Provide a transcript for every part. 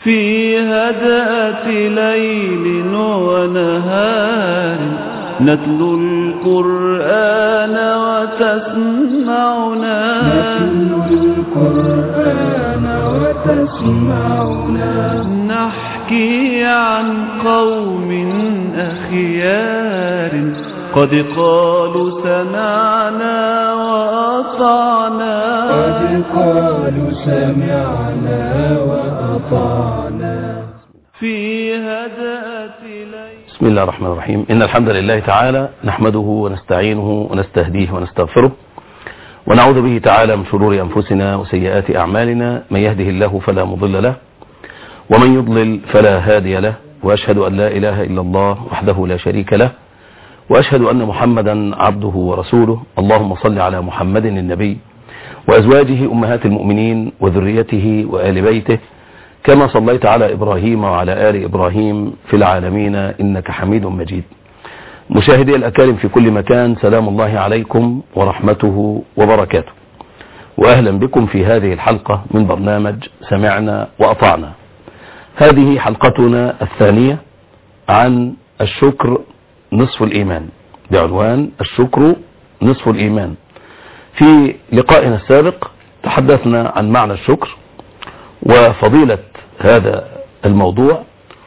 في هدأة ليل ونهار نتلو القرآن وتسمعنا نحكي عن قوم أخيار قد قالوا سمعنا وأطعنا في هدأة ليل. بسم الله الرحمن الرحيم. إن الحمد لله تعالى نحمده ونستعينه ونستهديه ونستغفره ونعوذ به تعالى من شرور أنفسنا وسيئات أعمالنا. من يهده الله فلا مضل له ومن يضلل فلا هادي له، وأشهد أن لا إله إلا الله وحده لا شريك له، وأشهد أن محمدا عبده ورسوله. اللهم صل على محمد النبي وأزواجه أمهات المؤمنين وذريته وآل بيته كما صليت على إبراهيم وعلى آل إبراهيم في العالمين إنك حميد مجيد. مشاهدي الأكارم في كل مكان، سلام الله عليكم ورحمته وبركاته، وأهلا بكم في هذه الحلقة من برنامج سمعنا وأطعنا. هذه حلقتنا الثانية عن الشكر نصف الإيمان، بعنوان الشكر نصف الإيمان. في لقائنا السابق تحدثنا عن معنى الشكر وفضيلة هذا الموضوع،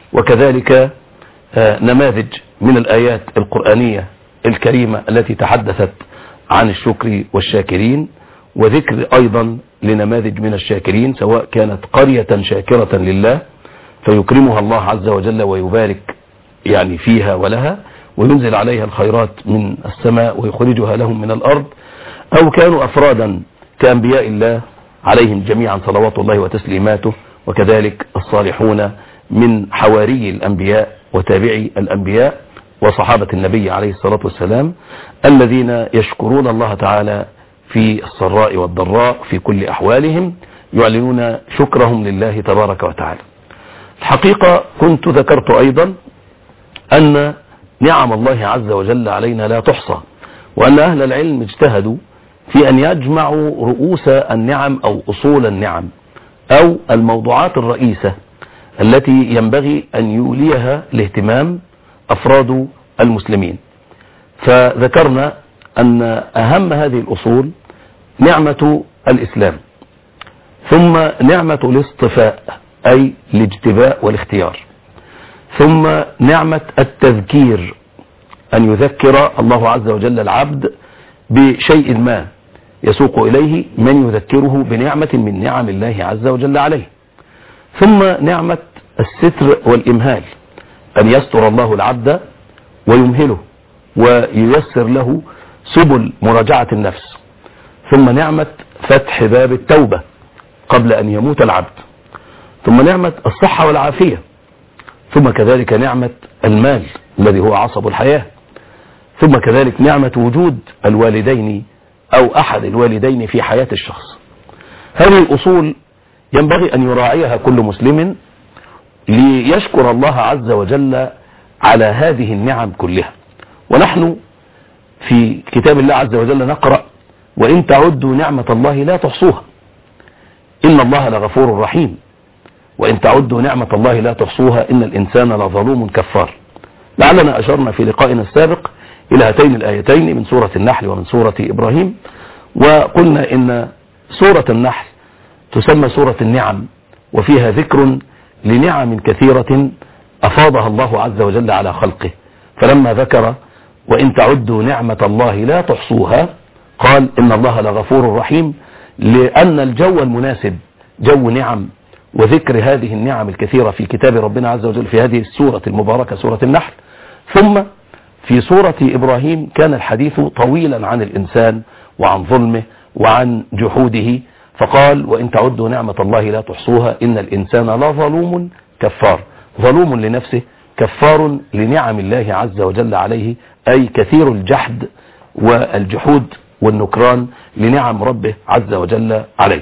وكذلك نماذج من الآيات القرآنية الكريمة التي تحدثت عن الشكر والشاكرين، وذكر أيضا لنماذج من الشاكرين، سواء كانت قرية شاكرة لله فيكرمها الله عز وجل ويبارك يعني فيها ولها وينزل عليها الخيرات من السماء ويخرجها لهم من الأرض، أو كانوا أفرادا كأنبياء الله عليهم جميعا صلوات الله وتسليماته، وكذلك الصالحون من حواري الأنبياء وتابعي الأنبياء وصحابة النبي عليه الصلاة والسلام الذين يشكرون الله تعالى في السراء والضراء في كل أحوالهم، يعلنون شكرهم لله تبارك وتعالى. الحقيقة كنت ذكرت أيضا أن نعم الله عز وجل علينا لا تحصى، وأن أهل العلم اجتهدوا في أن يجمعوا رؤوس النعم أو أصول النعم أو الموضوعات الرئيسة التي ينبغي أن يوليها الاهتمام أفراد المسلمين. فذكرنا أن أهم هذه الأصول نعمة الإسلام، ثم نعمة الاصطفاء أي الاجتباء والاختيار، ثم نعمة التذكير أن يذكر الله عز وجل العبد بشيء ما يسوق إليه من يذكره بنعمة من نعم الله عز وجل عليه، ثم نعمة الستر والإمهال أن يستر الله العبد ويمهله وييسر له سبل مراجعة النفس، ثم نعمة فتح باب التوبة قبل أن يموت العبد، ثم نعمة الصحة والعافية، ثم كذلك نعمة المال الذي هو عصب الحياة، ثم كذلك نعمة وجود الوالدين أو أحد الوالدين في حياة الشخص. هذه الأصول ينبغي أن يراعيها كل مسلم ليشكر الله عز وجل على هذه النعم كلها. ونحن في كتاب الله عز وجل نقرأ: وإن تعدوا نعمة الله لا تحصوها إن الله لغفور رحيم، وإن تعدوا نعمة الله لا تحصوها إن الإنسان لظلوم كفار. لعلنا أشرنا في لقائنا السابق إلى هاتين الآيتين من سورة النحل ومن سورة إبراهيم، وقلنا إن سورة النحل تسمى سورة النعم، وفيها ذكر لنعم كثيرة أفاضها الله عز وجل على خلقه. فلما ذكر وإن تعدوا نعمة الله لا تحصوها قال إن الله لغفور رحيم، لأن الجو المناسب جو نعم وذكر هذه النعم الكثيرة في كتاب ربنا عز وجل في هذه السورة المباركة سورة النحل. ثم في سورة إبراهيم كان الحديث طويلا عن الإنسان وعن ظلمه وعن جحوده، فقال وإن تعدوا نعمة الله لا تحصوها إن الإنسان لظلوم كفار، ظلوم لنفسه كفار لنعم الله عز وجل عليه، أي كثير الجحد والجحود والنكران لنعم ربه عز وجل عليه.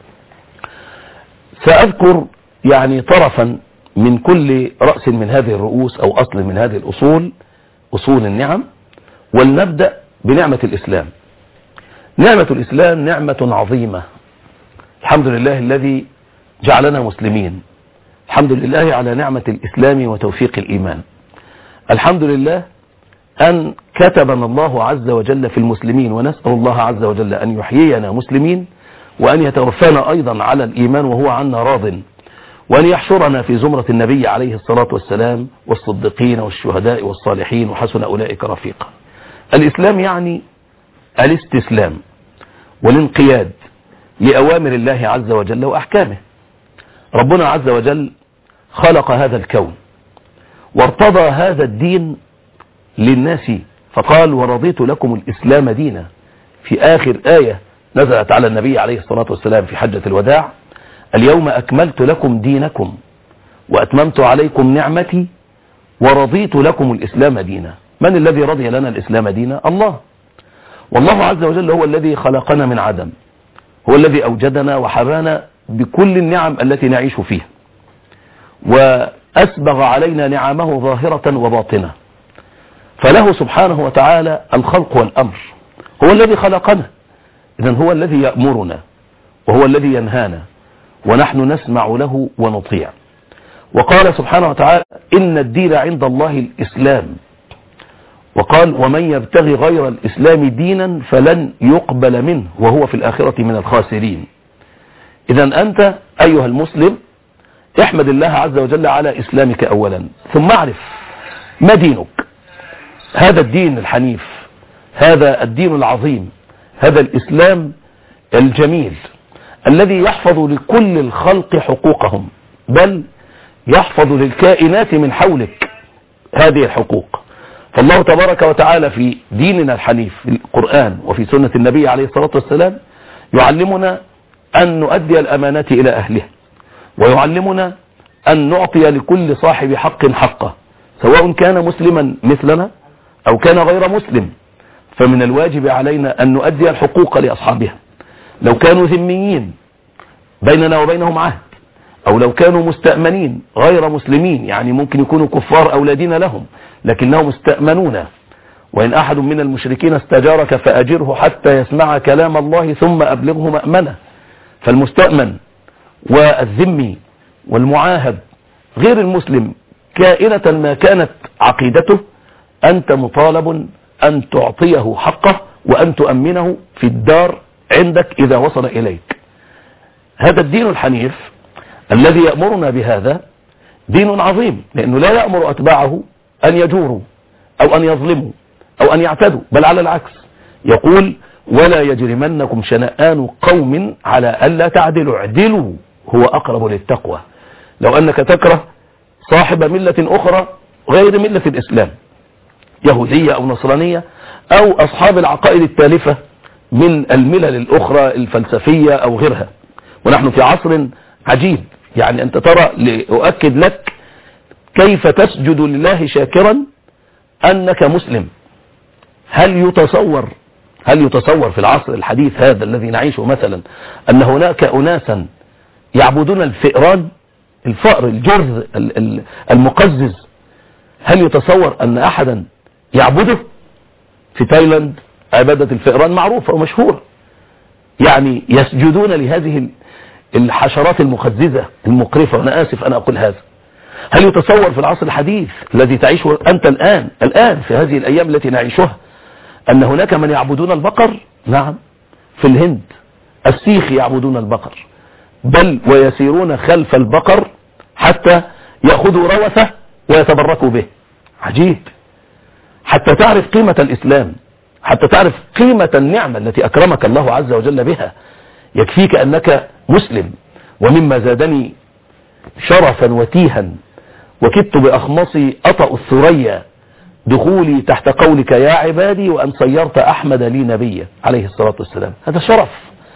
سأذكر يعني طرفا من كل رأس من هذه الرؤوس أو أصل من هذه الأصول، أصول النعم. ولنبدأ بنعمة الإسلام. نعمة الإسلام نعمة عظيمة، الحمد لله الذي جعلنا مسلمين، الحمد الحمد لله على نعمة الإسلام وتوفيق الإيمان. الحمد لله أن كتبنا الله عز وجل في المسلمين، ونسأل الله عز وجل أن يحيينا مسلمين وأن يتوفانا أيضا على الإيمان وهو عنا راض، وأن يحشرنا في زمرة النبي عليه الصلاة والسلام والصديقين والشهداء والصالحين وحسن أولئك رفيقا. الإسلام يعني الاستسلام والانقياد لأوامر الله عز وجل وأحكامه. ربنا عز وجل خلق هذا الكون وارتضى هذا الدين للناس فقال ورضيت لكم الإسلام دينا، في آخر آية نزلت على النبي عليه الصلاة والسلام في حجة الوداع: اليوم أكملت لكم دينكم وأتممت عليكم نعمتي ورضيت لكم الإسلام دينا. من الذي رضي لنا الإسلام دينا؟ الله. والله عز وجل هو الذي خلقنا من عدم، هو الذي أوجدنا وحبانا بكل النعم التي نعيش فيها، وأسبغ علينا نعمه ظاهرة وباطنة، فله سبحانه وتعالى الخلق والأمر. هو الذي خلقنا، إذن هو الذي يأمرنا وهو الذي ينهانا، ونحن نسمع له ونطيع. وقال سبحانه وتعالى: إن الدين عند الله الإسلام، وقال: ومن يبتغي غير الإسلام دينا فلن يقبل منه وهو في الآخرة من الخاسرين. إذن أنت أيها المسلم احمد الله عز وجل على إسلامك أولا، ثم اعرف ما دينك. هذا الدين الحنيف، هذا الدين العظيم، هذا الإسلام الجميل الذي يحفظ لكل الخلق حقوقهم، بل يحفظ للكائنات من حولك هذه الحقوق. فالله تبارك وتعالى في ديننا الحنيف في القرآن وفي سنة النبي عليه الصلاة والسلام يعلمنا أن نؤدي الأمانات إلى أهلها، ويعلمنا أن نعطي لكل صاحب حق حقه، سواء كان مسلما مثلنا أو كان غير مسلم. فمن الواجب علينا أن نؤدي الحقوق لأصحابها، لو كانوا ذميين بيننا وبينهم عهد، أو لو كانوا مستأمنين غير مسلمين، يعني ممكن يكونوا كفار أولادين لهم لكنهم استأمنون. وإن أحد من المشركين استجارك فأجره حتى يسمع كلام الله ثم أبلغه مأمنه. فالمستأمن والذمي والمعاهد غير المسلم كائنة ما كانت عقيدته، أنت مطالب أن تعطيه حقه وأن تؤمنه في الدار عندك إذا وصل إليك. هذا الدين الحنيف الذي يأمرنا بهذا دين عظيم، لأنه لا يأمر أتباعه أن يجوروا أو أن يظلموا أو أن يعتدوا، بل على العكس يقول: ولا يجرمنكم شنآن قوم على ألا تعدلوا اعدلوا هو أقرب للتقوى. لو أنك تكره صاحب ملة أخرى غير ملة الإسلام، يهودية أو نصرانية أو أصحاب العقائد التالفة من الملل الأخرى الفلسفية أو غيرها، ونحن في عصر عجيب، يعني أنت ترى لأؤكد لك كيف تسجد لله شاكرا أنك مسلم. هل يتصور في العصر الحديث هذا الذي نعيشه مثلا أن هناك أناسا يعبدون الفئران، الفأر، الجرذ المقزز؟ هل يتصور أن أحدا يعبده؟ في تايلاند عبادة الفئران معروفة ومشهورة، يعني يسجدون لهذه الحشرات المقززة المقرفة، وأنا آسف أنا أقول هذا. هل يتصور في العصر الحديث الذي تعيشه أنت الآن في هذه الأيام التي نعيشها أن هناك من يعبدون البقر؟ نعم، في الهند السيخ يعبدون البقر، بل ويسيرون خلف البقر حتى يأخذوا روثه ويتبركوا به. عجيب. حتى تعرف قيمة الإسلام، حتى تعرف قيمة النعمة التي أكرمك الله عز وجل بها، يكفيك أنك مسلم. ومما زادني شرفا وتيها وكدت بأخمصي أطأ الثريا دخولي تحت قولك يا عبادي وأن صيرت أحمد لي نبيا عليه الصلاة والسلام. هذا شرف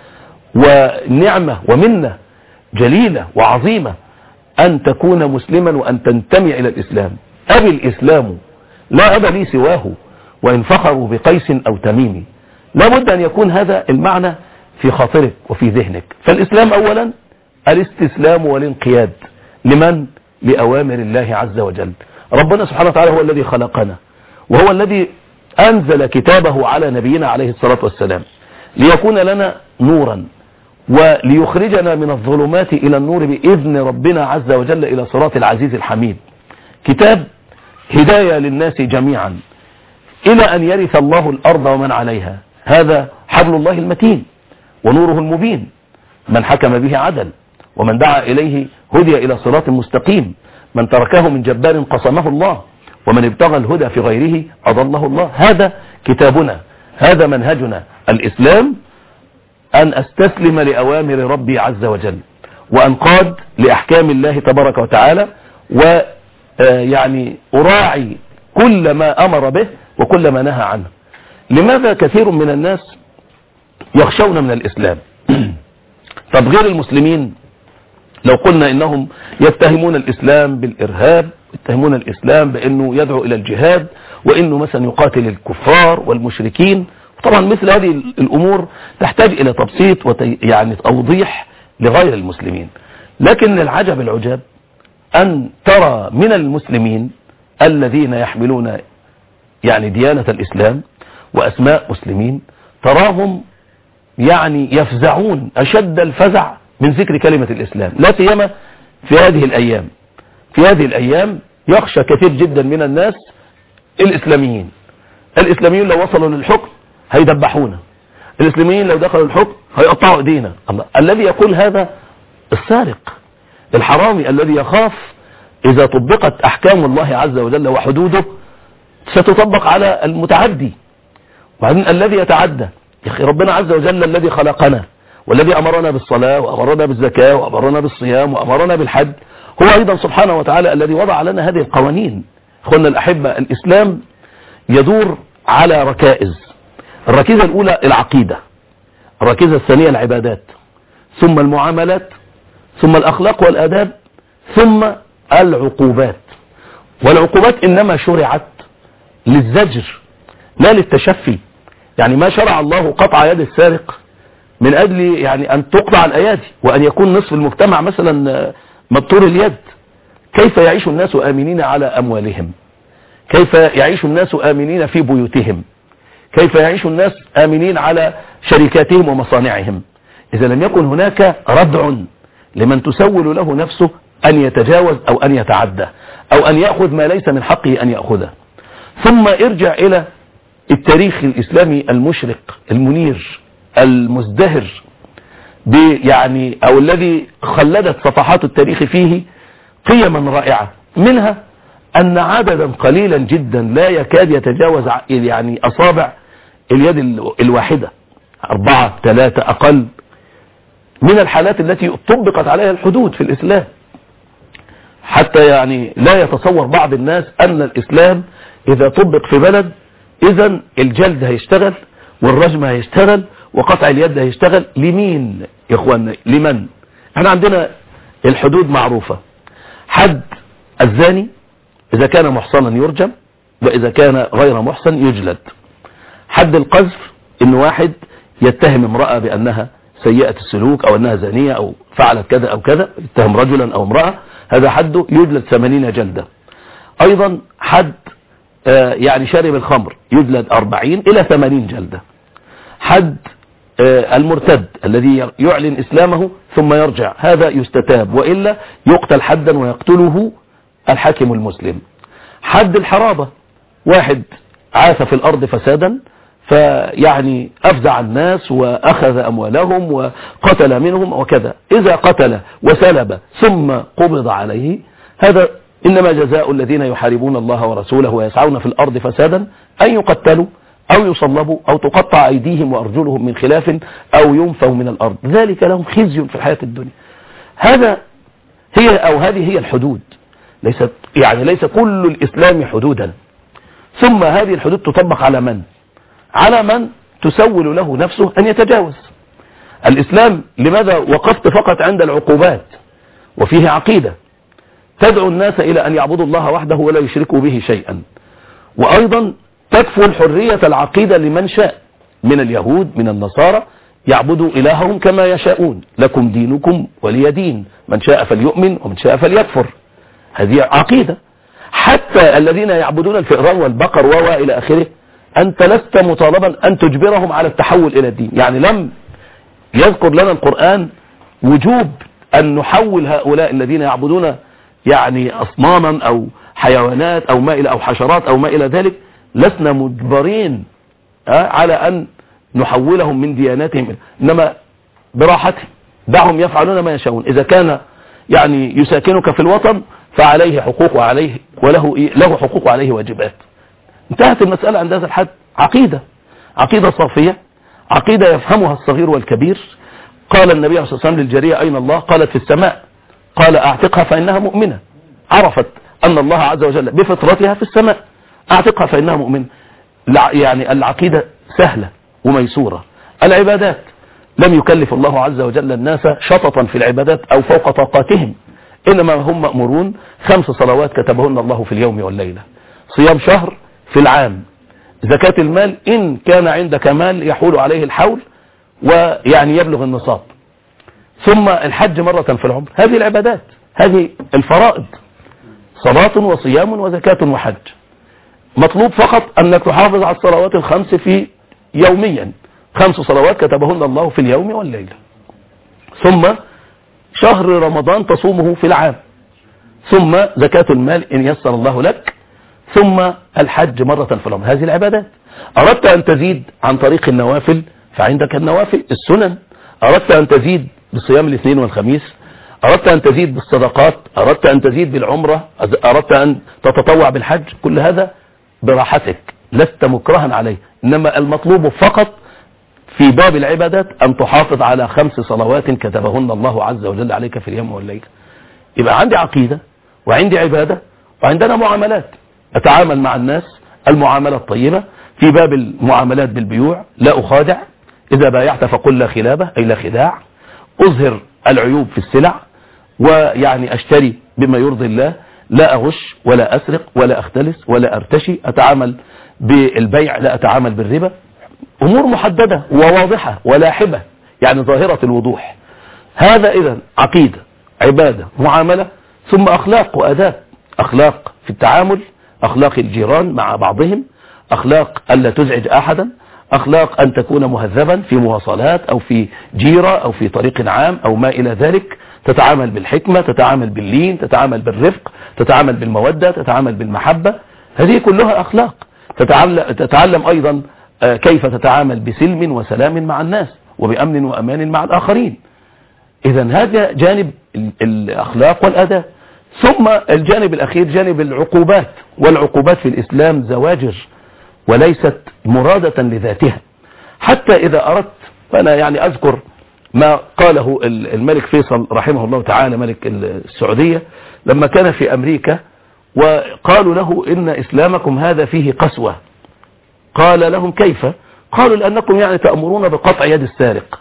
ونعمة ومنة جليلة وعظيمة أن تكون مسلما وأن تنتمي إلى الإسلام. أبي الإسلام لا أبا لي سواه وإن فخروا بقيس أو تميم. لا بد أن يكون هذا المعنى في خاطرك وفي ذهنك. فالإسلام أولا الاستسلام والانقياد لمن؟ لأوامر الله عز وجل. ربنا سبحانه وتعالى هو الذي خلقنا، وهو الذي أنزل كتابه على نبينا عليه الصلاة والسلام ليكون لنا نورا وليخرجنا من الظلمات إلى النور بإذن ربنا عز وجل إلى صراط العزيز الحميد. كتاب هداية للناس جميعا إلى أن يرث الله الأرض ومن عليها. هذا حبل الله المتين ونوره المبين، من حكم به عدل، ومن دعا إليه هدي إلى صراط مستقيم، من تركه من جبار قصمه الله، ومن ابتغى الهدى في غيره أضله الله. هذا كتابنا، هذا منهجنا. الإسلام أن أستسلم لأوامر ربي عز وجل، وأنقاد لأحكام الله تبارك وتعالى، ويعني أراعي كل ما أمر به وكل ما نهى عنه. لماذا كثير من الناس يخشون من الإسلام؟ طب غير المسلمين لو قلنا إنهم يتهمون الإسلام بالإرهاب، يتهمون الإسلام بأنه يدعو إلى الجهاد، وإنه مثلا يقاتل الكفار والمشركين. طبعا مثل هذه الأمور تحتاج إلى تبسيط يعني توضيح لغير المسلمين. لكن العجب العجاب أن ترى من المسلمين الذين يحملون يعني ديانة الإسلام وأسماء مسلمين، تراهم يعني يفزعون أشد الفزع من ذكر كلمة الإسلام، لا سيما في هذه الأيام. في هذه الأيام يخشى كثير جدا من الناس الإسلاميين لو وصلوا للحكم هيدبحونا، الإسلاميين لو دخلوا الحكم هيقطعوا ايدينا. الله، الذي يقول هذا السارق الحرامي الذي يخاف إذا طبقت أحكام الله عز وجل وحدوده ستطبق على المتعدي. وبعدين الذي يتعدى، يا أخي ربنا عز وجل الذي خلقنا والذي أمرنا بالصلاة وأمرنا بالزكاة وأمرنا بالصيام وأمرنا بالحج هو أيضا سبحانه وتعالى الذي وضع لنا هذه القوانين. أخواننا الأحبة، الإسلام يدور على ركائز. الركيزة الأولى العقيدة، الركيزة الثانية العبادات، ثم المعاملات، ثم الأخلاق والآداب، ثم العقوبات. والعقوبات إنما شرعت للزجر لا للتشفي. يعني ما شرع الله قطع يد السارق من أجل يعني أن تقطع الأيادي وأن يكون نصف المجتمع مثلا مبتور اليد. كيف يعيش الناس آمنين على أموالهم؟ كيف يعيش الناس آمنين في بيوتهم؟ كيف يعيش الناس آمنين على شركاتهم ومصانعهم إذا لم يكن هناك ردع لمن تسول له نفسه أن يتجاوز أو أن يتعدى أو أن يأخذ ما ليس من حقه أن يأخذه؟ ثم ارجع إلى التاريخ الإسلامي المشرق المنير المزدهر يعني أو الذي خلدت صفحات التاريخ فيه قيما رائعة، منها أن عددا قليلا جدا لا يكاد يتجاوز يعني أصابع اليد الواحدة، 4 3 أقل، من الحالات التي طبقت عليها الحدود في الإسلام. حتى يعني لا يتصور بعض الناس أن الإسلام إذا طبق في بلد إذن الجلد هيشتغل والرجم هيشتغل وقطع اليد هيشتغل. لمين يا إخواننا؟ لمن؟ احنا عندنا الحدود معروفة. حد الزاني إذا كان محصنا يرجم، وإذا كان غير محصن يجلد. حد القذف إن واحد يتهم امرأة بأنها سيئة السلوك أو أنها زانية أو فعلت كذا أو كذا، يتهم رجلا أو امرأة، هذا حده يجلد 80 جلدة. أيضا حد يعني شارب الخمر يجلد 40 إلى 80 جلدة. حد المرتد الذي يعلن إسلامه ثم يرجع هذا يستتاب، وإلا يقتل حدا ويقتله الحاكم المسلم. حد الحرابة، واحد عاث في الأرض فسادا فيعني أفزع الناس وأخذ أموالهم وقتل منهم وكذا، إذا قتل وسلب ثم قبض عليه، هذا إنما جزاء الذين يحاربون الله ورسوله ويسعون في الأرض فسادا أن يقتلوا أو يصلبوا أو تقطع أيديهم وأرجلهم من خلاف أو ينفوا من الأرض، ذلك لهم خزي في الحياة الدنيا. هذه هي الحدود. ليس كل الإسلام حدودا. ثم هذه الحدود تطبق على من؟ على من تسول له نفسه أن يتجاوز. الإسلام لماذا وقفت فقط عند العقوبات؟ وفيه عقيدة تدعو الناس إلى أن يعبدوا الله وحده ولا يشركوا به شيئا، وأيضا تكفل حرية العقيدة لمن شاء من اليهود من النصارى، يعبدوا إلههم كما يشاءون، لكم دينكم ولي دين، من شاء فليؤمن ومن شاء فليكفر. هذه عقيدة. حتى الذين يعبدون الفئران والبقر إلى آخره، أنت لست مطالبا أن تجبرهم على التحول إلى الدين. يعني لم يذكر لنا القرآن وجوب أن نحول هؤلاء الذين يعبدون يعني أصناما أو حيوانات أو ما إلى أو حشرات أو ما إلى ذلك، لسنا مجبرين على أن نحولهم من دياناتهم، إنما براحتهم، دعهم يفعلون ما يشاءون. إذا كان يعني يساكنك في الوطن فعليه حقوق وعليه له حقوق وعليه واجبات. انتهت المسألة عند هذا الحد. عقيدة صافية، عقيدة يفهمها الصغير والكبير. قال النبي صلى الله عليه وسلم للجارية أين الله؟ قالت في السماء. قال أعتقها فإنها مؤمنة. عرفت أن الله عز وجل بفطرتها في السماء، أعتقها فإنها مؤمنة. يعني العقيدة سهلة وميسورة. العبادات لم يكلف الله عز وجل الناس شططا في العبادات أو فوق طاقاتهم، إنما هم مأمورون 5 صلوات كتبهن الله في اليوم والليلة، صيام شهر في العام، زكاة المال إن كان عندك مال يحول عليه الحول ويعني يبلغ النصاب، ثم الحج مرة في العمر. هذه العبادات، هذه الفرائض، صلاة وصيام وزكاة وحج. مطلوب فقط أنك تحافظ على الصلوات ال5 في يوميا، 5 صلوات كتبهن الله في اليوم والليلة، ثم شهر رمضان تصومه في العام، ثم زكاة المال إن يسر الله لك، ثم الحج مرة في العمر. هذه العبادات. أردت أن تزيد عن طريق النوافل فعندك النوافل السنن. أردت أن تزيد بصيام الاثنين والخميس، أردت أن تزيد بالصدقات، أردت أن تزيد بالعمرة، أردت أن تتطوع بالحج، كل هذا براحتك، لست مكرها عليه. إنما المطلوب فقط في باب العبادات أن تحافظ على 5 صلوات كتبهن الله عز وجل عليك في اليوم والليلة. يبقى عندي عقيدة وعندي عبادة وعندنا معاملات. أتعامل مع الناس المعاملة الطيبة. في باب المعاملات بالبيوع لا أخادع، إذا بايعت فقل لا خلابة أي لا خداع. أظهر العيوب في السلع، ويعني أشتري بما يرضي الله، لا أغش ولا أسرق ولا أختلس ولا أرتشي. أتعامل بالبيع لا أتعامل بالربا. أمور محددة وواضحة ولاحبة، يعني ظاهرة الوضوح. هذا إذن عقيدة، عبادة، معاملة، ثم أخلاق وأداب. أخلاق في التعامل، أخلاق الجيران مع بعضهم، أخلاق ألا تزعج أحدا، أخلاق أن تكون مهذبا في مواصلات أو في جيرة أو في طريق عام أو ما إلى ذلك. تتعامل بالحكمة، تتعامل باللين، تتعامل بالرفق، تتعامل بالمودة، تتعامل بالمحبة. هذه كلها أخلاق. تتعلم أيضا كيف تتعامل بسلم وسلام مع الناس وبأمن وأمان مع الآخرين. إذن هذا جانب الأخلاق والأداء. ثم الجانب الأخير جانب العقوبات، والعقوبات في الإسلام زواجر وليست مرادة لذاتها. حتى إذا أردت، فأنا يعني أذكر ما قاله الملك فيصل رحمه الله تعالى ملك السعودية لما كان في أمريكا، وقالوا له إن إسلامكم هذا فيه قسوة. قال لهم كيف؟ قالوا لأنكم يعني تأمرون بقطع يد السارق.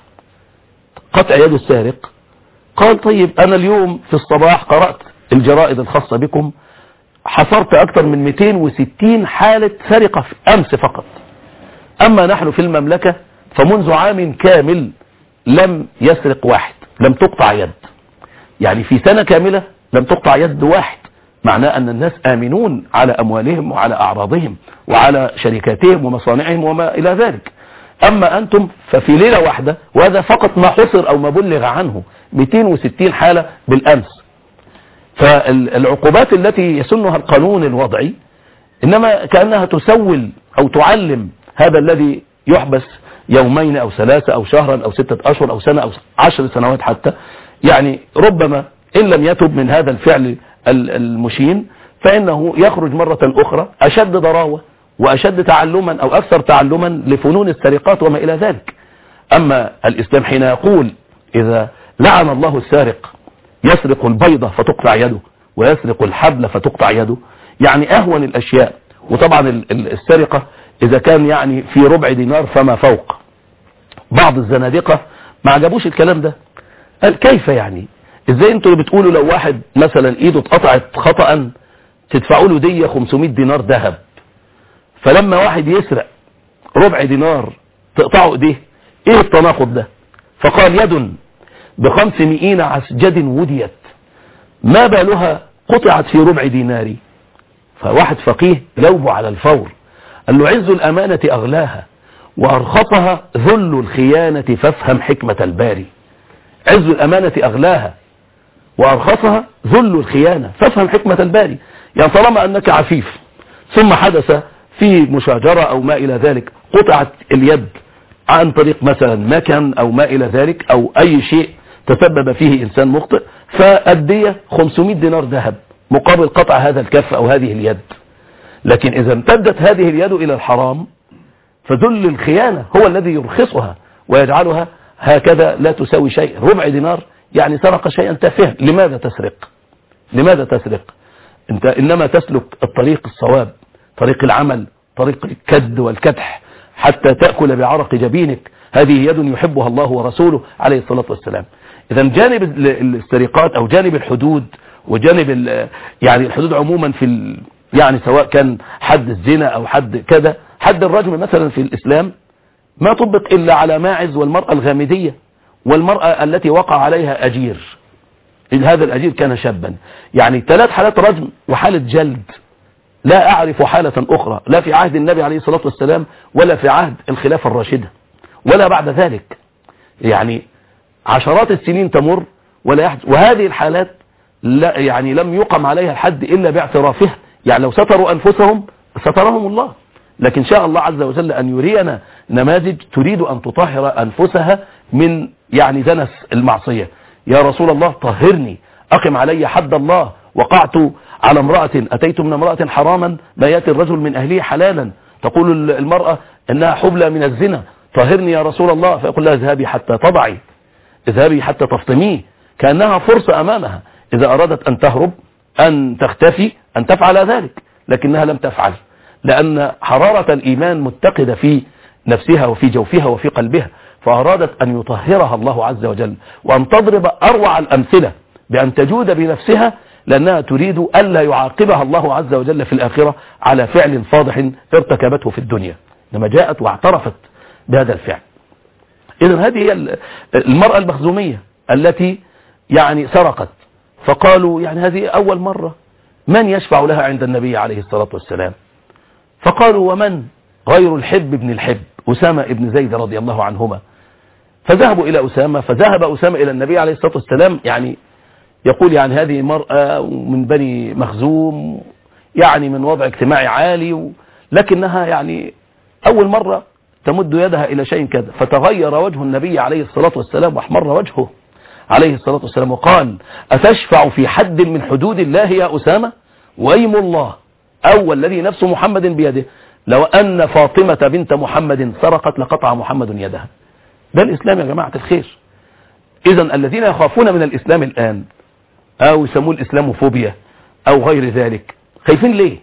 قطع يد السارق. قال طيب أنا اليوم في الصباح قرأت الجرائد الخاصة بكم، حصرت أكثر من 260 حالة سرقة أمس فقط. أما نحن في المملكة فمنذ عام كامل لم يسرق واحد، لم تقطع يد. يعني في سنة كاملة لم تقطع يد واحد. معناه أن الناس آمنون على أموالهم وعلى أعراضهم وعلى شركاتهم ومصانعهم وما إلى ذلك. أما أنتم ففي ليلة واحدة، وهذا فقط ما حصر أو ما بلغ عنه، 260 حالة بالأمس. فالعقوبات التي يسنها القانون الوضعي إنما كأنها تسول أو تعلم هذا الذي يحبس يومين أو 3 أو شهرا أو 6 أشهر أو سنة أو 10 سنوات حتى، يعني ربما إن لم يتب من هذا الفعل المشين فإنه يخرج مرة أخرى أشد ضراوة وأشد تعلما أو أكثر تعلما لفنون السرقات وما إلى ذلك. أما الإسلام حين يقول إذا لعن الله السارق، يسرق البيضة فتقطع يده ويسرق الحبل فتقطع يده، يعني أهون الأشياء. وطبعا السرقة إذا كان يعني في ربع دينار فما فوق. بعض الزنادقة ما عجبوش الكلام ده، قال كيف يعني؟ ازاي انتوا اللي بتقولوا لو واحد مثلا ايده اتقطعت خطأ تدفعوا له دية 500 دينار ذهب، فلما واحد يسرق ربع دينار تقطعوا ايديه؟ ايه التناقض ده؟ فقال يد ب500 عسجد وديت ما بالها قطعت في ربع دينار. فواحد فقيه جاوبه على الفور، قال له عز الأمانة أغلاها وأرخصها ذل الخيانة فافهم حكمة الباري. عز الأمانة أغلاها وأرخصها ذل الخيانة فافهم حكمة الباري. يعني طالما أنك عفيف ثم حدث في مشاجرة أو ما إلى ذلك قطعت اليد عن طريق مثلا مكن أو ما إلى ذلك أو أي شيء تسبب فيه إنسان مخطئ، فالدية 500 دينار ذهب مقابل قطع هذا الكف أو هذه اليد. لكن إذا امتدت هذه اليد إلى الحرام فذل الخيانة هو الذي يرخصها ويجعلها هكذا لا تساوي شيء. ربع دينار يعني سرق شيئا تافها. لماذا تسرق؟ لماذا تسرق؟ انت انما تسلك الطريق الصواب، طريق العمل، طريق الكد والكدح حتى تأكل بعرق جبينك. هذه يد يحبها الله ورسوله عليه الصلاة والسلام. اذا جانب السرقات او جانب الحدود وجانب يعني الحدود عموما في يعني سواء كان حد الزنا او حد كذا، حد الرجم مثلا في الاسلام ما طبق الا على ماعز والمرأة الغامدية والمرأة التي وقع عليها اجير. هذا الاجير كان شابا. يعني 3 حالات رجم وحالة جلد. لا اعرف حالة اخرى لا في عهد النبي عليه الصلاة والسلام ولا في عهد الخلافة الراشدة ولا بعد ذلك. يعني عشرات السنين تمر ولا يحدث. وهذه الحالات لا يعني لم يقم عليها الحد الا باعترافها. يعني لو ستروا انفسهم سترهم الله. لكن شاء الله عز وجل ان يرينا نماذج تريد ان تطهر انفسها من يعني دنس المعصية. يا رسول الله طهرني، اقم علي حد الله، وقعت على امرأة، اتيت من امرأة حراما ما ياتي الرجل من اهله حلالا، تقول المرأة انها حبلى من الزنا، طهرني يا رسول الله، فيقول لها اذهبي حتى تضعي، اذهبي حتى تفطميه، كأنها فرصة امامها اذا ارادت ان تهرب ان تختفي ان تفعل ذلك، لكنها لم تفعل لان حرارة الايمان متقدة في نفسها وفي جوفها وفي قلبها، فارادت ان يطهرها الله عز وجل وان تضرب اروع الامثلة بان تجود بنفسها، لانها تريد الا يعاقبها الله عز وجل في الاخرة على فعل فاضح ارتكبته في الدنيا، لما جاءت واعترفت بهذا الفعل. اذن هذه هي المرأة المخزومية التي يعني سرقت، فقالوا يعني هذه اول مرة، من يشفع لها عند النبي عليه الصلاة والسلام؟ فقالوا ومن غير الحب بن الحب أسامة بن زيد رضي الله عنهما. فذهبوا إلى أسامة، فذهب أسامة إلى النبي عليه الصلاة والسلام، يعني يقول يعني هذه مرأة من بني مخزوم، يعني من وضع اجتماعي عالي، لكنها يعني أول مرة تمد يدها إلى شيء كذا. فتغير وجه النبي عليه الصلاة والسلام واحمر وجهه عليه الصلاة والسلام وقال أتشفع في حد من حدود الله يا أسامة؟ وأيم الله أو الذي نفس محمد بيده لو أن فاطمة بنت محمد سرقت لقطع محمد يدها. ده الإسلام يا جماعة الخير. إذن الذين يخافون من الإسلام الآن أو يسموه الإسلاموفوبيا أو غير ذلك، خايفين ليه؟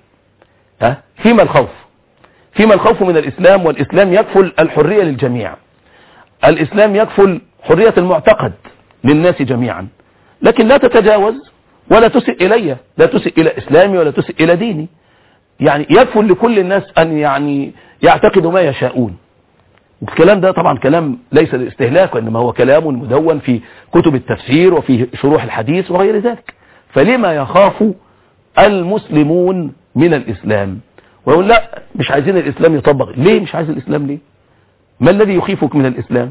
فيما الخوف؟ فيما الخوف من الإسلام؟ والإسلام يكفل الحرية للجميع، الإسلام يكفل حرية المعتقد للناس جميعا، لكن لا تتجاوز ولا تسئ إلي، لا تسئ إلى إسلامي ولا تسئ إلى ديني. يعني يكفل لكل الناس أن يعني يعتقدوا ما يشاءون. الكلام ده طبعا كلام ليس للاستهلاك، وإنما هو كلام مدون في كتب التفسير وفي شروح الحديث وغير ذلك. فلما يخاف المسلمون من الإسلام ويقول لا مش عايزين الإسلام يطبق؟ ليه مش عايز الإسلام ليه؟ ما الذي يخيفك من الإسلام؟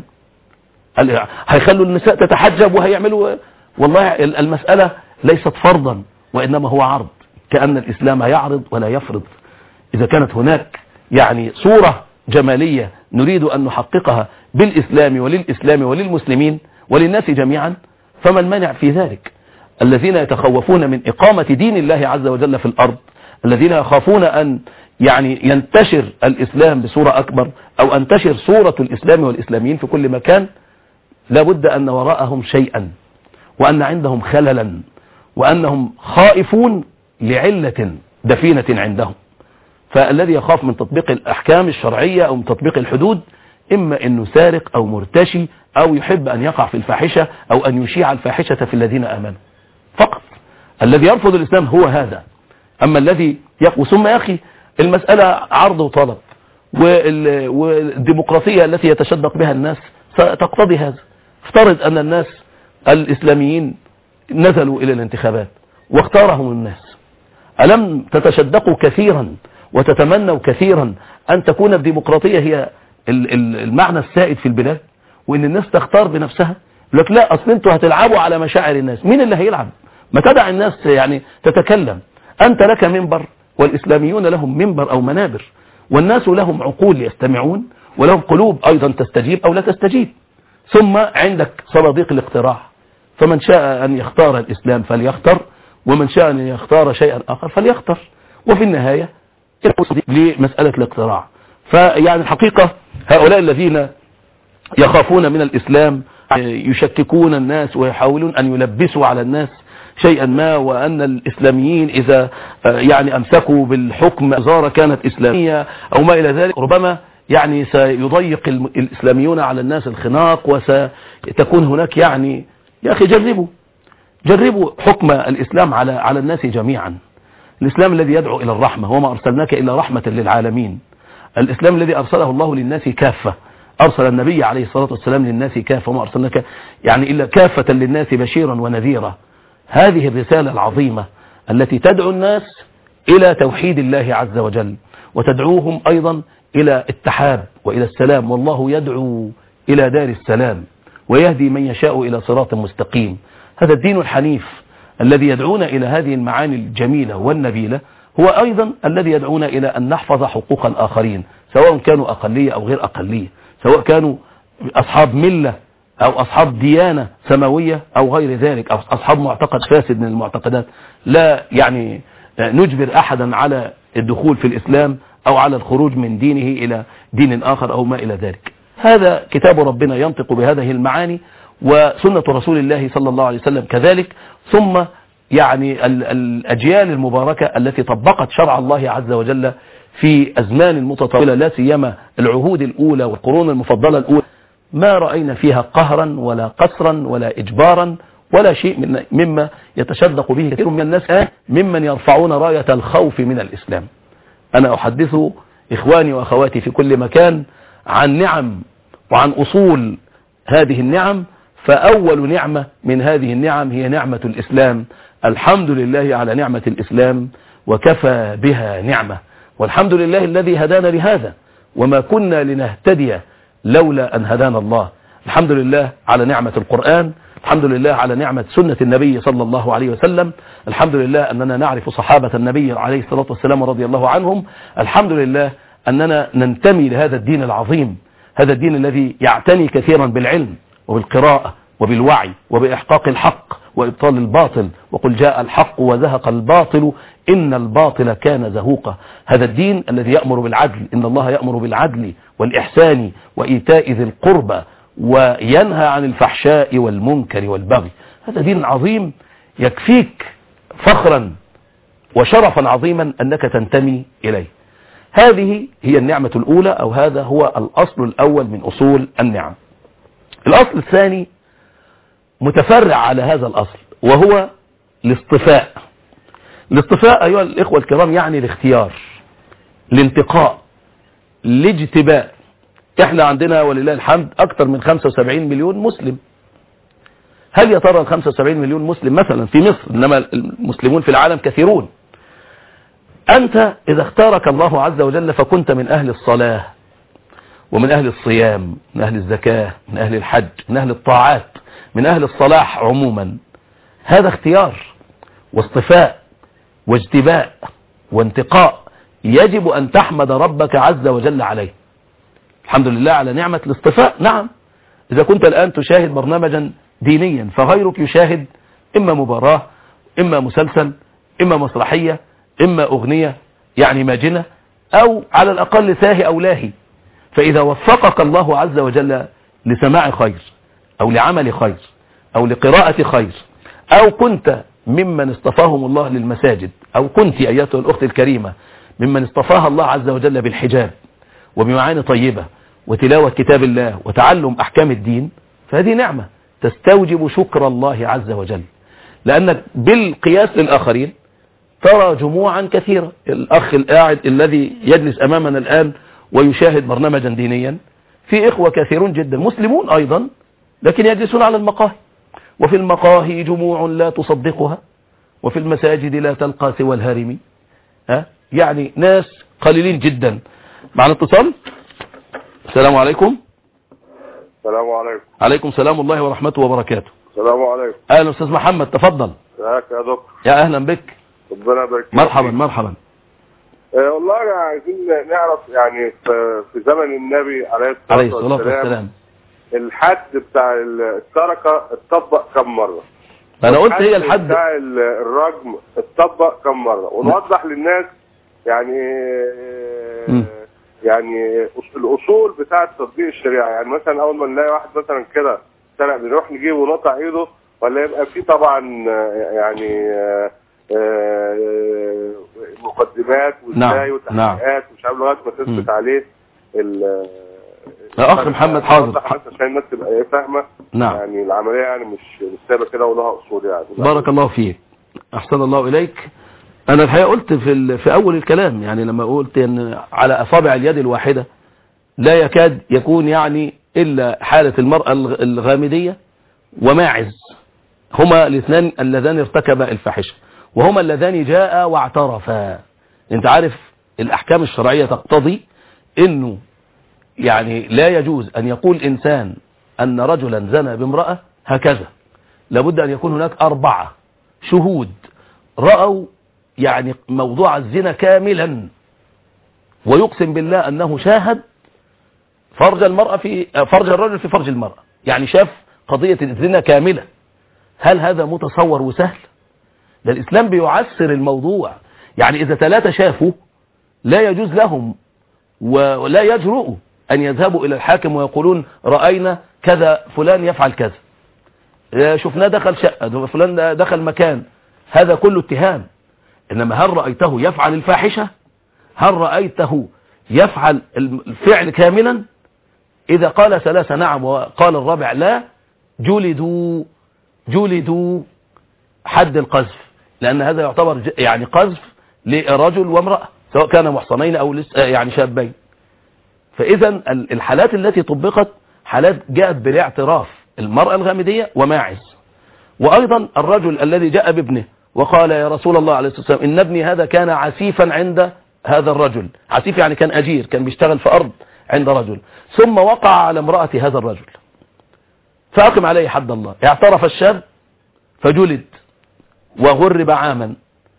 هيخلوا النساء تتحجب وهيعملوا؟ والله المسألة ليست فرضا وإنما هو عرض، كأن الإسلام يعرض ولا يفرض. إذا كانت هناك يعني صورة جمالية نريد أن نحققها بالإسلام وللإسلام وللمسلمين وللناس جميعا، فما المانع في ذلك؟ الذين يتخوفون من إقامة دين الله عز وجل في الأرض، الذين يخافون أن يعني ينتشر الإسلام بصورة أكبر أو أنتشر صورة الإسلام والإسلاميين في كل مكان، لابد أن وراءهم شيئا، وأن عندهم خللا، وأنهم خائفون لعلة دفينة عندهم. فالذي يخاف من تطبيق الأحكام الشرعية أو من تطبيق الحدود إما أنه سارق أو مرتشي أو يحب أن يقع في الفاحشة أو أن يشيع الفاحشة في الذين آمنوا فقط. الذي يرفض الإسلام هو هذا. أما الذي ثم يا أخي المسألة عرض وطلب، والديمقراطية التي يتشدق بها الناس تقتضي هذا. افترض أن الناس الإسلاميين نزلوا إلى الانتخابات واختارهم الناس، ألم تتشدقوا كثيرا وتتمنوا كثيرا أن تكون الديمقراطية هي المعنى السائد في البلاد، وان الناس تختار بنفسها. يقول لك لا، اصل انتوا هتلعبوا على مشاعر الناس. مين اللي هيلعب؟ ما تدع الناس يعني تتكلم. انت لك منبر، والاسلاميون لهم منبر او منابر، والناس لهم عقول يستمعون، ولهم قلوب ايضا تستجيب او لا تستجيب. ثم عندك صناديق الاقتراع، فمن شاء ان يختار الاسلام فليختر، ومن شاء ان يختار شيئا اخر فليختر، وفي النهاية لمسألة الاقتراع. فيعني الحقيقة هؤلاء الذين يخافون من الإسلام يشككون الناس ويحاولون أن يلبسوا على الناس شيئا ما، وأن الإسلاميين إذا يعني أمسكوا بالحكم وزارة كانت إسلامية أو ما إلى ذلك، ربما يعني سيضيق الإسلاميون على الناس الخناق، وستكون هناك يعني يا أخي جربوا حكم الإسلام على الناس جميعا. الإسلام الذي يدعو إلى الرحمة، وما أرسلناك إلا رحمة للعالمين. الإسلام الذي أرسله الله للناس كافة، أرسل النبي عليه الصلاة والسلام للناس كافة، وما أرسلناك يعني إلا كافة للناس بشيرا ونذيرا. هذه الرسالة العظيمة التي تدعو الناس إلى توحيد الله عز وجل، وتدعوهم أيضا إلى التحاب وإلى السلام، والله يدعو إلى دار السلام ويهدي من يشاء إلى صراط مستقيم. هذا الدين الحنيف الذي يدعونا إلى هذه المعاني الجميلة والنبيلة، هو أيضا الذي يدعونا إلى أن نحفظ حقوق الآخرين، سواء كانوا أقلية أو غير أقلية، سواء كانوا أصحاب ملة أو أصحاب ديانة سماوية أو غير ذلك، أو أصحاب معتقد فاسد من المعتقدات. لا يعني نجبر أحدا على الدخول في الإسلام أو على الخروج من دينه إلى دين آخر أو ما إلى ذلك. هذا كتاب ربنا ينطق بهذه المعاني، وسنة رسول الله صلى الله عليه وسلم كذلك. ثم يعني الأجيال المباركة التي طبقت شرع الله عز وجل في أزمان متطاولة، لا سيما العهود الأولى والقرون المفضلة الأولى، ما رأينا فيها قهرا ولا قسرا ولا إجبارا ولا شيء مما يتشدق به كثير من الناس ممن يرفعون راية الخوف من الإسلام. أنا أحدث إخواني وأخواتي في كل مكان عن نعم وعن أصول هذه النعم. فأول نعمة من هذه النعم هي نعمة الإسلام. الحمد لله على نعمة الإسلام، وكفى بها نعمة. والحمد لله الذي هدانا لهذا، وما كنا لنهتدي لولا أن هدانا الله. الحمد لله على نعمة القرآن، الحمد لله على نعمة سنة النبي صلى الله عليه وسلم، الحمد لله أننا نعرف صحابة النبي عليه الصلاة والسلام رضي الله عنهم، الحمد لله أننا ننتمي لهذا الدين العظيم، هذا الدين الذي يعتني كثيرا بالعلم وبالقراءة وبالوعي وبإحقاق الحق وإبطال الباطل، وقل جاء الحق وزهق الباطل إن الباطل كان زهوقا. هذا الدين الذي يأمر بالعدل، إن الله يأمر بالعدل والإحسان وإيتاء ذي القربى وينهى عن الفحشاء والمنكر والبغي. هذا دين عظيم يكفيك فخرا وشرفا عظيما أنك تنتمي إليه. هذه هي النعمة الأولى، أو هذا هو الأصل الأول من أصول النعم. الأصل الثاني متفرع على هذا الأصل، وهو الاصطفاء. الاصطفاء أيها الإخوة الكرام يعني الاختيار، الانتقاء، الاجتباء. احنا عندنا ولله الحمد أكثر من 75 مليون مسلم. هل يا ترى ال 75 مليون مسلم مثلا في مصر، إنما المسلمون في العالم كثيرون، أنت إذا اختارك الله عز وجل فكنت من أهل الصلاة ومن أهل الصيام، من أهل الزكاة، من أهل الحج، من أهل الطاعات، من أهل الصلاح عموما. هذا اختيار واصطفاء واجتباء وانتقاء يجب أن تحمد ربك عز وجل عليه. الحمد لله على نعمة الاصطفاء. نعم، إذا كنت الآن تشاهد برنامجا دينيا فغيرك يشاهد إما مباراة، إما مسلسل، إما مسرحية، إما أغنية يعني ماجنة، أو على الأقل ساهي أو لاهي. فإذا وفقك الله عز وجل لسماع خير أو لعمل خير أو لقراءة خير، أو كنت ممن اصطفاهم الله للمساجد، أو كنت أيتها الأخت الكريمة ممن اصطفاها الله عز وجل بالحجاب وبمعاني طيبة وتلاوة كتاب الله وتعلم أحكام الدين، فهذه نعمة تستوجب شكر الله عز وجل. لأنك بالقياس للآخرين ترى جموعا كثيرة. الأخ القاعد الذي يجلس أمامنا الآن ويشاهد برنامجا دينيا، في إخوة كثيرون جدا مسلمون أيضا لكن يجلسون على المقاهي، وفي المقاهي جموع لا تصدقها، وفي المساجد لا تلقى سوى الهارمي. يعني ناس قليلين جدا. معنا اتصال؟ السلام عليكم. السلام عليكم. عليكم السلام الله ورحمته وبركاته. السلام عليكم. اهلا استاذ محمد، تفضل. ازيك يا دكتور؟ يا اهلا بك. ربنا يبارك فيك. مرحبا مرحبا. والله عايزين نعرف يعني في زمن النبي عليه الصلاه والسلام الحد بتاع السرقه اتطبق كم مره؟ انا قلت هي الحد بتاع الرجم اتطبق كم مره؟ ونوضح للناس يعني الاصول بتاعه تطبيق الشريعه. يعني مثلا اول ما نلاقي واحد مثلا كده سرق بنروح نجيبه ونقطع ايده، ولا يبقى في طبعا يعني مقدمات وازاي وتحقيقات ومش عارف لغايه ما تثبت عليه يا اخ محمد حاضر عشان الناس تبقى فاهمه. نعم. يعني العمليه يعني مش سايبه كده ولها اصول يعني. بارك الله فيك، احسن الله اليك. انا الحقيقه قلت في اول الكلام، يعني لما قلت ان على اصابع اليد الواحده لا يكاد يكون يعني الا حاله المراه الغامديه وماعز، هما الاثنان اللذان ارتكبا الفاحشه، وهما اللذان جاء واعترفا. انت عارف الاحكام الشرعيه تقتضي انه يعني لا يجوز ان يقول انسان ان رجلا زنى بامراه هكذا، لابد ان يكون هناك 4 شهود راوا يعني موضوع الزنا كاملا، ويقسم بالله انه شاهد فرج المرأة في فرج الرجل في فرج المرأة، يعني شاف قضية الزنا كاملة. هل هذا متصور وسهل؟ ده الإسلام بيعسر الموضوع. يعني إذا 3 شافوا لا يجوز لهم ولا يجرؤوا أن يذهبوا إلى الحاكم ويقولون رأينا كذا فلان يفعل كذا، شفناه دخل شقة، فلان دخل مكان، هذا كله اتهام. إنما هل رأيته يفعل الفاحشة؟ هل رأيته يفعل الفعل كاملا؟ إذا قال 3 نعم وقال الرابع لا، جلدوا حد القذف، لأن هذا يعتبر يعني قذف لرجل وامرأة سواء كان محصنين أو يعني شابين. فإذا الحالات التي طبقت حالات جاءت بالاعتراف، المرأة الغامدية وماعز، وأيضا الرجل الذي جاء بابنه وقال يا رسول الله عليه الصلاة والسلام إن ابني هذا كان عسيفا عند هذا الرجل. عسيف يعني كان أجير، كان بيشتغل في أرض عند رجل، ثم وقع على امرأة هذا الرجل فأقم عليه حد الله. اعترف الشاب فجلد وغرب عاما،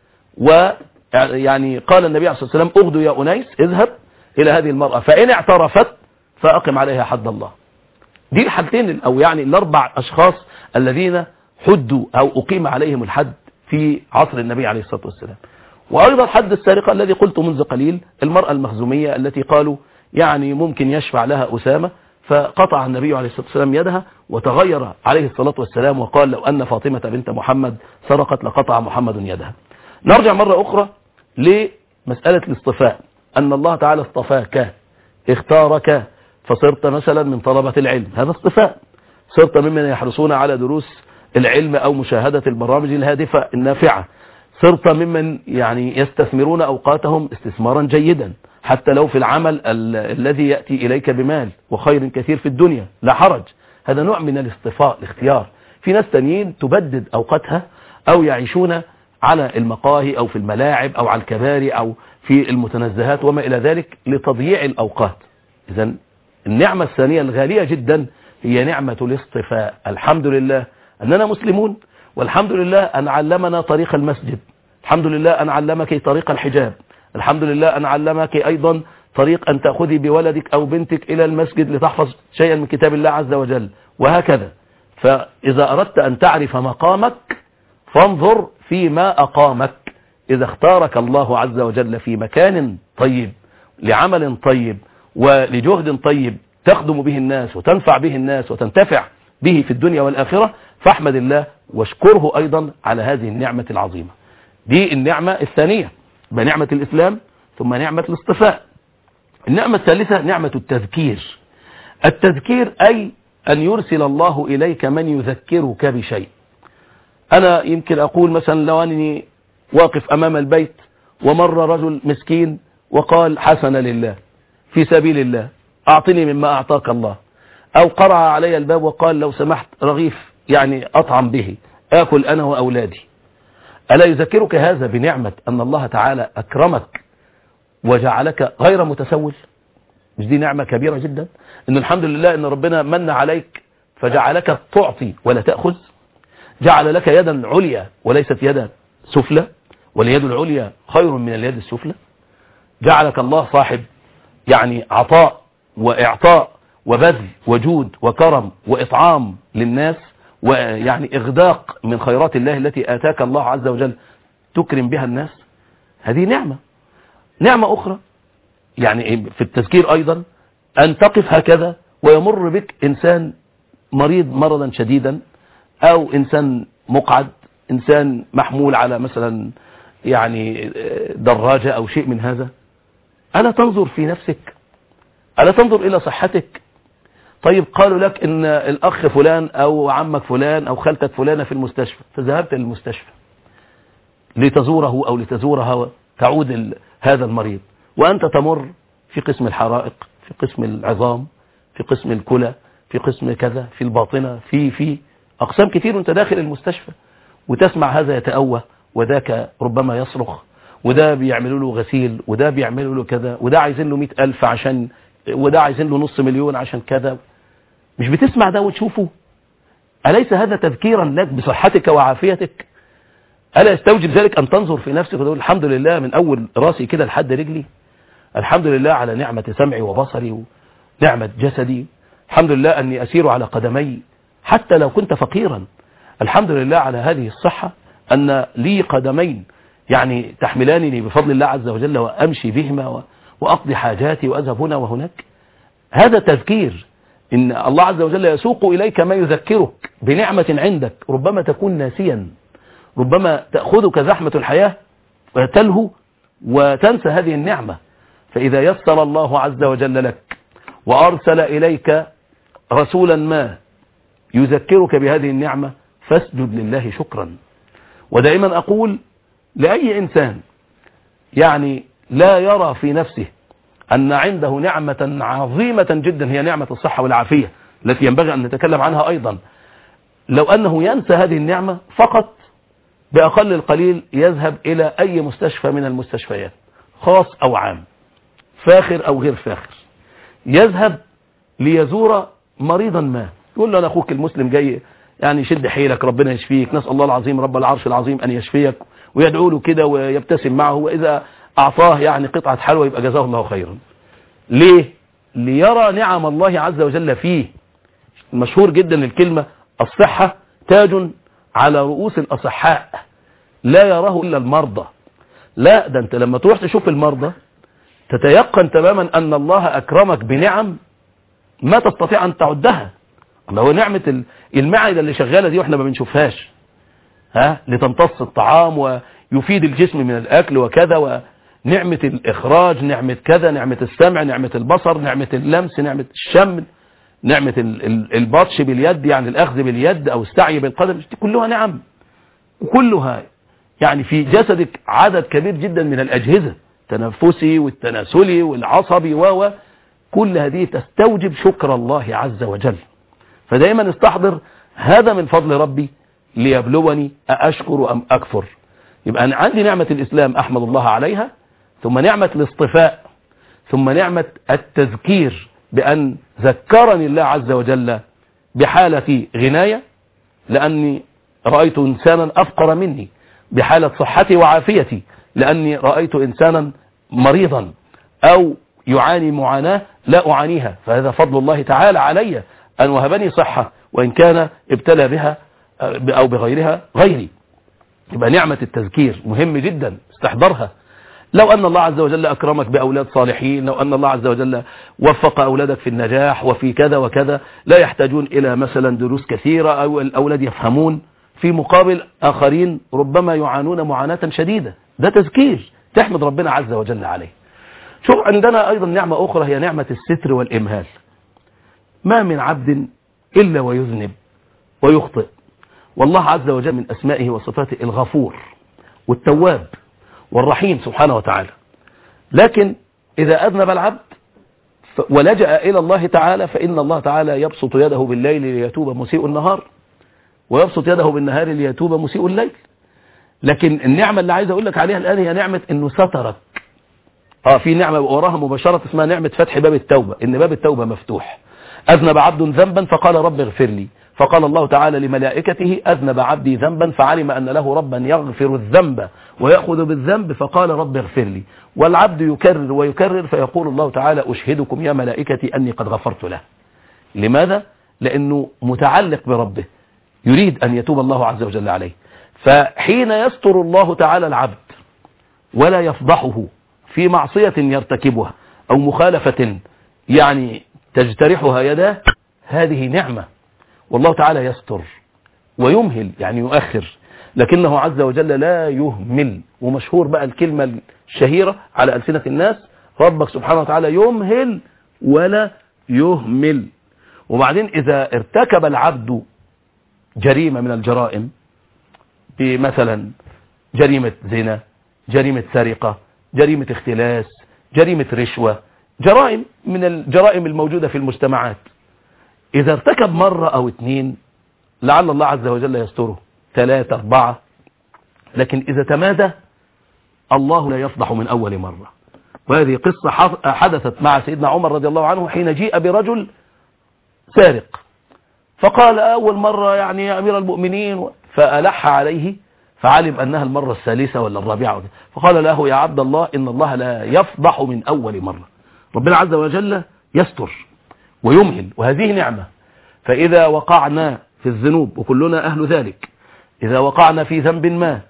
ويعني قال النبي عليه الصلاة والسلام اغدوا يا أنيس اذهب إلى هذه المرأة فإن اعترفت فأقم عليها حد الله. دي الحالتين أو يعني ال4 أشخاص الذين حدوا أو أقيم عليهم الحد في عصر النبي عليه الصلاة والسلام. وأيضا حد السارقة الذي قلت منذ قليل، المرأة المخزومية التي قالوا يعني ممكن يشفع لها أسامة، فقطع النبي عليه الصلاة والسلام يدها وتغير عليه الصلاة والسلام وقال لو أن فاطمة بنت محمد سرقت لقطع محمد يدها. نرجع مرة أخرى لمسألة الاصطفاء، أن الله تعالى اصطفاك، اختارك فصرت مثلا من طلبة العلم، هذا اصطفاء. صرت ممن يحرصون على دروس العلم أو مشاهدة البرامج الهادفة النافعة. صرت ممن يعني يستثمرون أوقاتهم استثمارا جيدا، حتى لو في العمل الذي يأتي إليك بمال وخير كثير في الدنيا لا حرج. هذا نوع من الاصطفاء، الاختيار. في ناس تانيين تبدد أوقاتها أو يعيشون على المقاهي أو في الملاعب أو على الكباري أو في المتنزهات وما إلى ذلك لتضييع الأوقات. إذن النعمة الثانية الغالية جدا هي نعمة الاصطفاء. الحمد لله أننا مسلمون، والحمد لله أن علمنا طريق المسجد، الحمد لله أن علمك طريق الحجاب، الحمد لله أن علمك أيضا طريق أن تأخذي بولدك أو بنتك إلى المسجد لتحفظ شيئا من كتاب الله عز وجل، وهكذا. فإذا أردت أن تعرف مقامك فانظر فيما أقامك. إذا اختارك الله عز وجل في مكان طيب لعمل طيب ولجهد طيب تخدم به الناس وتنفع به الناس وتنتفع به في الدنيا والآخرة، فاحمد الله واشكره أيضا على هذه النعمة العظيمة. دي النعمة الثانية، بنعمة الإسلام ثم نعمة الاصطفاء. النعمة الثالثة نعمة التذكير. التذكير أي أن يرسل الله إليك من يذكرك بشيء. أنا يمكن أقول مثلا لو أنني واقف أمام البيت ومر رجل مسكين وقال حسن لله في سبيل الله أعطني مما أعطاك الله، أو قرع علي الباب وقال لو سمحت رغيف يعني أطعم به آكل أنا وأولادي، ألا يذكرك هذا بنعمة أن الله تعالى أكرمك وجعلك غير متسول؟ مش دي نعمة كبيرة جدا؟ إن الحمد لله إن ربنا من عليك فجعلك تعطي ولا تأخذ، جعل لك يدا عليا وليست يدا سفلى، واليد العليا خير من اليد السفلى. جعلك الله صاحب يعني عطاء وإعطاء وبذل وجود وكرم وإطعام للناس، ويعني إغداق من خيرات الله التي آتاك الله عز وجل تكرم بها الناس. هذه نعمة أخرى يعني في التذكير أيضا، أن تقف هكذا ويمر بك إنسان مريض مرضا شديدا، أو إنسان مقعد، إنسان محمول على مثلا يعني دراجة أو شيء من هذا. ألا تنظر في نفسك؟ ألا تنظر إلى صحتك؟ طيب قالوا لك إن الأخ فلان أو عمك فلان أو خالتك فلانة في المستشفى، فذهبت للمستشفى لتزوره أو لتزورها، تعود هذا المريض، وأنت تمر في قسم الحرائق، في قسم العظام، في قسم الكلى، في قسم كذا، في الباطنة، في أقسام كتير، وأنت داخل المستشفى وتسمع هذا يتأوه وذاك ربما يصرخ، وده بيعملوا له غسيل، وده بيعملوا له كذا، وده عايزين له 100,000 عشان، وده عايزين له 500,000 عشان كذا. مش بتسمع ده وتشوفه؟ أليس هذا تذكيرا لك بصحتك وعافيتك؟ ألا يستوجب ذلك أن تنظر في نفسك وتقول الحمد لله من أول راسي كده لحد رجلي، الحمد لله على نعمة سمعي وبصري ونعمة جسدي، الحمد لله أني أسير على قدمي حتى لو كنت فقيرا، الحمد لله على هذه الصحة أن لي قدمين يعني تحملانني بفضل الله عز وجل وأمشي بهما وأقضي حاجاتي وأذهب هنا وهناك. هذا تذكير، إن الله عز وجل يسوق إليك ما يذكرك بنعمة عندك، ربما تكون ناسيا، ربما تأخذك زحمة الحياة وتلهو وتنسى هذه النعمة. فإذا يسر الله عز وجل لك وأرسل إليك رسولا ما يذكرك بهذه النعمة، فاسجد لله شكرا. ودائما أقول لأي إنسان يعني لا يرى في نفسه أن عنده نعمة عظيمة جدا هي نعمة الصحة والعافية التي ينبغي أن نتكلم عنها أيضا، لو أنه ينسى هذه النعمة فقط بأقل القليل يذهب إلى أي مستشفى من المستشفيات، خاص أو عام، فاخر أو غير فاخر، يذهب ليزور مريضا ما، يقول له أنا أخوك المسلم جاي يعني شد حيلك ربنا يشفيك، نسأل الله العظيم رب العرش العظيم أن يشفيك، ويدعو له كده ويبتسم معه، وإذا أعطاه يعني قطعة حلوى يبقى جزاه الله خيرا. ليه؟ ليرى نعم الله عز وجل فيه. مشهور جدا الكلمة الصحة تاج على رؤوس الأصحاء لا يراه إلا المرضى. لا، ده أنت لما تروح تشوف المرضى تتيقن تماما أن الله أكرمك بنعم ما تستطيع أن تعدها. الله هو نعمة المعدة اللي شغالة دي وإحنا ما بنشوفهاش، لتمتص الطعام ويفيد الجسم من الأكل وكذا، ونعمة الإخراج، نعمة كذا، نعمة السمع، نعمة البصر، نعمة اللمس، نعمة الشم، نعمة البطش باليد يعني الأخذ باليد أو السعي بالقدم، كلها نعم، وكلها يعني في جسدك عدد كبير جدا من الأجهزة، التنفسي والتناسلي والعصبي كل هذه تستوجب شكر الله عز وجل. فدائما استحضر هذا من فضل ربي ليبلوني أأشكر أم أكفر. يبقى أنا عندي نعمة الإسلام أحمد الله عليها، ثم نعمة الاصطفاء، ثم نعمة التذكير بأن ذكرني الله عز وجل بحالة غناية لأني رأيت إنسانا أفقر مني، بحالة صحتي وعافيتي لأني رأيت إنسانا مريضا أو يعاني معاناة لا أعانيها، فهذا فضل الله تعالى علي أن وهبني صحة وإن كان ابتلى بها أو بغيرها غيري. يبقى نعمة التذكير مهم جدا استحضرها. لو أن الله عز وجل أكرمك بأولاد صالحين، لو أن الله عز وجل وفق أولادك في النجاح وفي كذا وكذا، لا يحتاجون إلى مثلا دروس كثيرة أو الأولاد يفهمون، في مقابل آخرين ربما يعانون معاناة شديدة، ده تذكير تحمد ربنا عز وجل عليه. شوف عندنا أيضا نعمة أخرى هي نعمة الستر والإمهال. ما من عبد إلا ويذنب ويخطئ، والله عز وجل من أسمائه وصفاته الغفور والتواب والرحيم سبحانه وتعالى. لكن إذا أذنب العبد ولجأ إلى الله تعالى فإن الله تعالى يبسط يده بالليل ليتوب مسيء النهار، ويبسط يده بالنهار ليتوب مسيء الليل. لكن النعمة اللي عايز أقول لك عليها الآن هي نعمة إنه سترك. في نعمة وراها مباشرة اسمها نعمة فتح باب التوبة، ان باب التوبة مفتوح. اذنب عبد ذنبا فقال رب اغفر لي، فقال الله تعالى لملائكته اذنب عبدي ذنبا فعلم ان له ربا يغفر الذنب ويأخذ بالذنب فقال رب اغفر لي. والعبد يكرر ويكرر فيقول الله تعالى اشهدكم يا ملائكتي اني قد غفرت له. لماذا؟ لانه متعلق بربه، يريد ان يتوب الله عز وجل عليه. فحين يستر الله تعالى العبد ولا يفضحه في معصية يرتكبها او مخالفة يعني تجترحها يداه، هذه نعمة. والله تعالى يستر ويمهل يعني يؤخر، لكنه عز وجل لا يهمل. ومشهور بقى الكلمة الشهيرة على ألسنة الناس، ربك سبحانه وتعالى يمهل ولا يهمل. وبعدين إذا ارتكب العبد جريمة من الجرائم، مثلا جريمة زنا، جريمة سرقة، جريمة اختلاس، جريمة رشوة، جرائم من الجرائم الموجودة في المجتمعات، إذا ارتكب مرة أو اتنين لعل الله عز وجل يستره، 3 4، لكن إذا تمادى الله لا يفضح من أول مرة. وهذه قصة حدثت مع سيدنا عمر رضي الله عنه حين جيء برجل سارق، فقال أول مرة يعني يا أمير المؤمنين، فألح عليه فعلم أنها المرة الثالثة ولا الرابعة، فقال له يا عبد الله إن الله لا يفضح من أول مرة. ربنا عز وجل يستر ويمهل، وهذه نعمة. فإذا وقعنا في الذنوب وكلنا أهل ذلك، إذا وقعنا في ذنب ما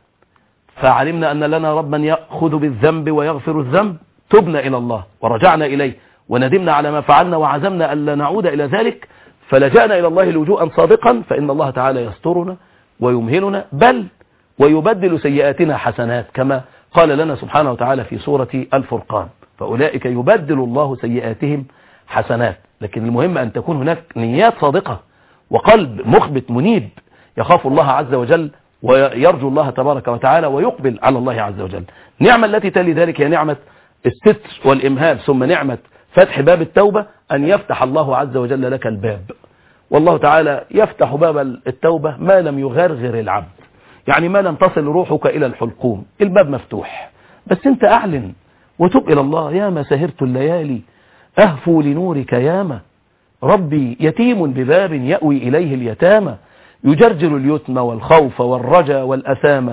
فعلمنا أن لنا ربا يأخذ بالذنب ويغفر الذنب، تبنا إلى الله ورجعنا إليه وندمنا على ما فعلنا وعزمنا ألا نعود إلى ذلك، فلجأنا إلى الله لجوءا صادقا، فإن الله تعالى يسترنا ويمهلنا، بل ويبدل سيئاتنا حسنات، كما قال لنا سبحانه وتعالى في سورة الفرقان فأولئك يبدل الله سيئاتهم حسنات. لكن المهم أن تكون هناك نيات صادقة وقلب مخبت منيب يخاف الله عز وجل ويرجو الله تبارك وتعالى ويقبل على الله عز وجل. نعمة التي تلي ذلك هي نعمة الستر والإمهال، ثم نعمة فتح باب التوبة، أن يفتح الله عز وجل لك الباب. والله تعالى يفتح باب التوبة ما لم يغرغر العبد، يعني ما لم تصل روحك إلى الحلقوم، الباب مفتوح، بس انت أعلن وتب إلى الله. ياما سهرت الليالي أهفو لنورك ياما، ربي يتيم بباب يأوي إليه اليتامى، يجرجر اليتم والخوف والرجا والأثامة،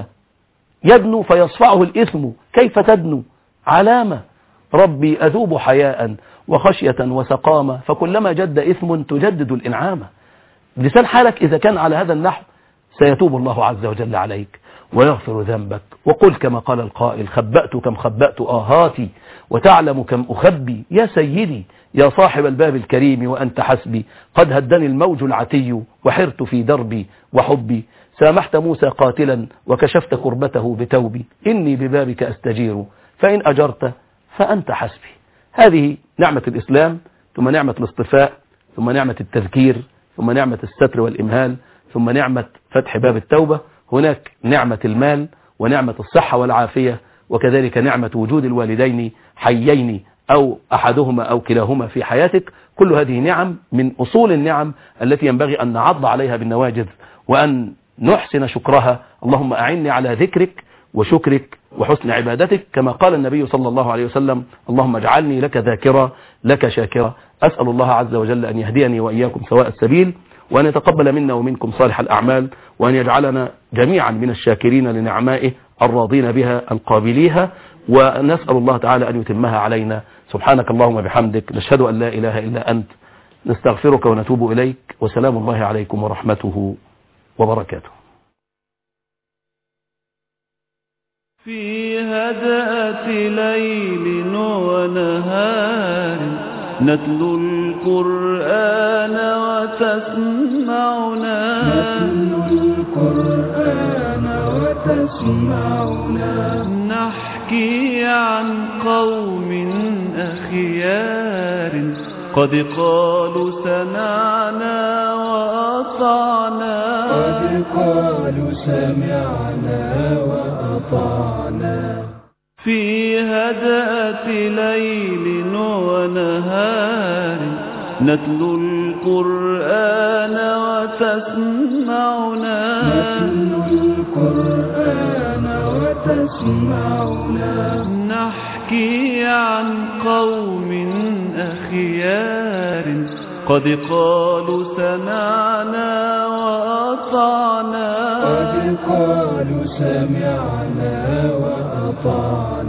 يدنو فيصفعه الإثم كيف تدنو علامة، ربي أذوب حياء وخشية وسقامة، فكلما جد إثم تجدد الإنعامة. لسان حالك إذا كان على هذا النحو سيتوب الله عز وجل عليك ويغفر ذنبك. وقل كما قال القائل خبأت كم خبأت آهاتي وتعلم كم أخبي، يا سيدي يا صاحب الباب الكريم وأنت حسبي، قد هدني الموج العتي وحرت في دربي وحبي، سامحت موسى قاتلا وكشفت كربته بتوبي، إني ببابك أستجير فإن أجرت فأنت حسبي. هذه نعمة الإسلام، ثم نعمة الاصطفاء، ثم نعمة التذكير، ثم نعمة الستر والإمهال، ثم نعمة فتح باب التوبة. هناك نعمة المال ونعمة الصحة والعافية، وكذلك نعمة وجود الوالدين حيين أو أحدهما أو كلاهما في حياتك. كل هذه نعم من أصول النعم التي ينبغي أن نعض عليها بالنواجذ وأن نحسن شكرها. اللهم أعني على ذكرك وشكرك وحسن عبادتك، كما قال النبي صلى الله عليه وسلم اللهم اجعلني لك ذاكرا لك شاكرا. أسأل الله عز وجل أن يهديني وإياكم سواء السبيل، وأن يتقبل منا ومنكم صالح الأعمال، وأن يجعلنا جميعا من الشاكرين لنعمائه الراضين بها القابليها، ونسأل الله تعالى أن يتمها علينا. سبحانك اللهم بحمدك، نشهد أن لا إله إلا أنت، نستغفرك ونتوب إليك، وسلام الله عليكم ورحمته وبركاته. في هدأة ليل ونهار نتلو القرآن وتسمعنا نحكي عن قوم أخيار قد قالوا سمعنا وأطعنا، في هدأة ليل ونهار نتلو القرآن وتسمعنا نحكي عن قوم أخيار قد قالوا سمعنا وأطعنا. قد قالوا سمعنا وأطعنا.